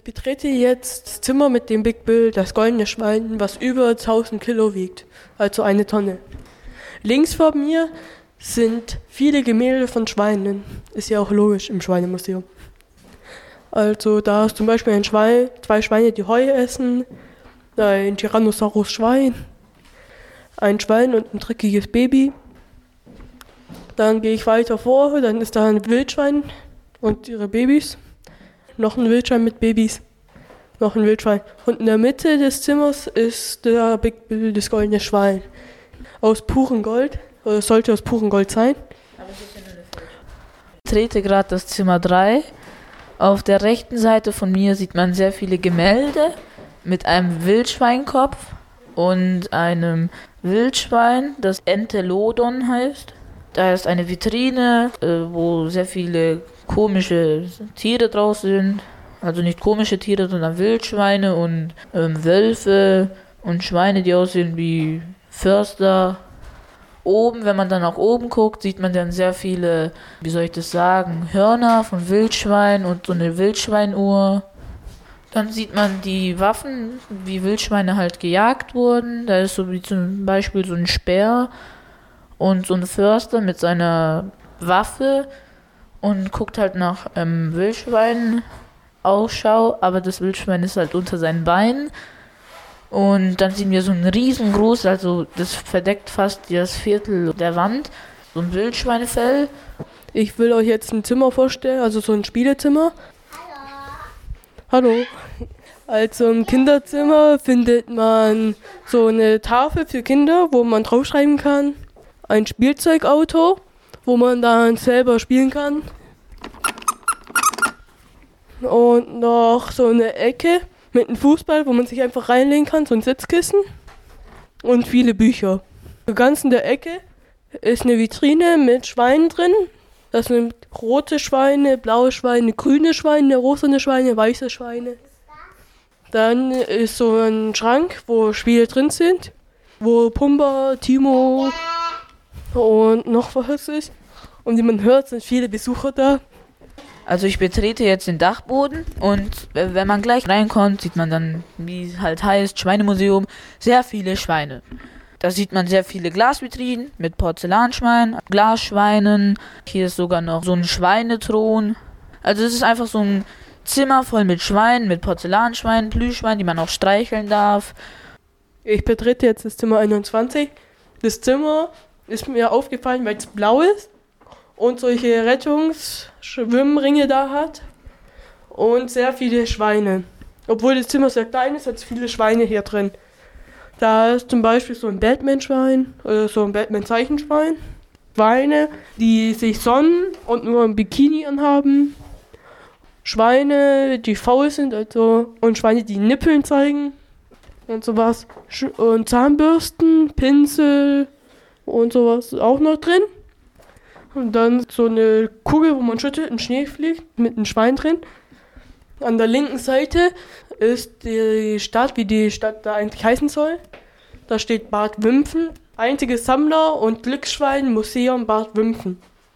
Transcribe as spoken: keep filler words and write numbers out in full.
betrete jetzt das Zimmer mit dem Big Bill, das goldene Schwein, was über tausend Kilo wiegt, also eine Tonne. Links von mir sind viele Gemälde von Schweinen. Ist ja auch logisch im Schweinemuseum. Also da ist zum Beispiel ein Schwein, zwei Schweine, die Heu essen, ein Tyrannosaurus-Schwein, ein Schwein und ein dreckiges Baby. Dann gehe ich weiter vor, dann ist da ein Wildschwein und ihre Babys. Noch ein Wildschwein mit Babys. Noch ein Wildschwein. Und in der Mitte des Zimmers ist der Big Bill, das goldene Schwein. Aus purem Gold. Oder sollte aus purem Gold sein. Ich trete gerade das Zimmer drei. Auf der rechten Seite von mir sieht man sehr viele Gemälde mit einem Wildschweinkopf und einem Wildschwein, das Entelodon heißt. Da ist eine Vitrine, wo sehr viele komische Tiere draus sind. Also nicht komische Tiere, sondern Wildschweine und ähm, Wölfe und Schweine, die aussehen wie Förster. Oben, wenn man dann nach oben guckt, sieht man dann sehr viele, wie soll ich das sagen, Hörner von Wildschwein und so eine Wildschweinuhr. Dann sieht man die Waffen, wie Wildschweine halt gejagt wurden. Da ist so wie zum Beispiel so ein Speer und so ein Förster mit seiner Waffe und guckt halt nach ähm, Wildschwein Ausschau, aber das Wildschwein ist halt unter seinen Beinen. Und dann sehen wir so ein riesengroß, also das verdeckt fast das Viertel der Wand, so ein Wildschweinefell. Ich will euch jetzt ein Zimmer vorstellen, also so ein Spielezimmer. Hallo. Hallo. Also im Kinderzimmer findet man so eine Tafel für Kinder, wo man draufschreiben kann. Ein Spielzeugauto, wo man dann selber spielen kann. Und noch so eine Ecke mit einem Fußball, wo man sich einfach reinlegen kann, so ein Sitzkissen. Und viele Bücher. Ganz in der Ecke ist eine Vitrine mit Schweinen drin. Das sind rote Schweine, blaue Schweine, grüne Schweine, rosane Schweine, weiße Schweine. Dann ist so ein Schrank, wo Spiele drin sind. Wo Pumba, Timo und noch was ist. Und wie man hört, sind viele Besucher da. Also ich betrete jetzt den Dachboden und wenn man gleich reinkommt, sieht man dann, wie es halt heißt, Schweinemuseum, sehr viele Schweine. Da sieht man sehr viele Glasvitrinen mit Porzellanschweinen, Glasschweinen. Hier ist sogar noch so ein Schweinethron. Also es ist einfach so ein Zimmer voll mit Schweinen, mit Porzellanschweinen, Plüschschweinen, die man auch streicheln darf. Ich betrete jetzt das Zimmer einundzwanzig. Das Zimmer ist mir aufgefallen, weil es blau ist und solche Rettungsschwimmringe da hat und sehr viele Schweine. Obwohl das Zimmer sehr klein ist, hat es viele Schweine hier drin. Da ist zum Beispiel so ein Batman-Schwein oder so ein Batman-Zeichenschwein. Schweine, die sich sonnen und nur ein Bikini anhaben. Schweine, die faul sind, also und Schweine, die Nippeln zeigen und sowas. Und Zahnbürsten, Pinsel und sowas auch noch drin. Und dann so eine Kugel, wo man schüttelt und Schnee fliegt, mit einem Schwein drin. An der linken Seite ist die Stadt, wie die Stadt da eigentlich heißen soll. Da steht Bad Wimpfen, einziges Sammler- und Glücksschwein Museum Bad Wimpfen.